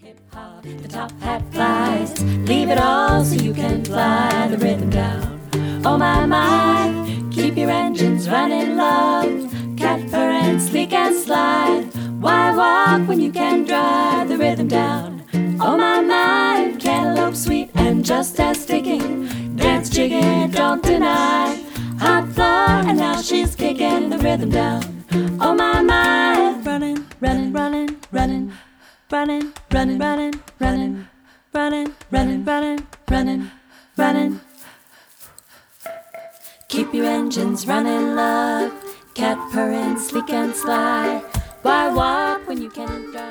Hip-hop, the top hat flies. Leave it all so you can fly the rhythm down. Oh my, my, keep your engines running, love. Cat fur and sleek and sly. Why walk when you can drive the rhythm down? Oh my, cantaloupe sweet and just as sticking. Dance jigging, don't deny. Hot floor and now she's kicking the rhythm down. Oh my, running, running, running, running. Running, running, running, running, running, running, running, running, running. Keep your engines running, love. Cat purring, sleek and sly. Why walk when you can drive?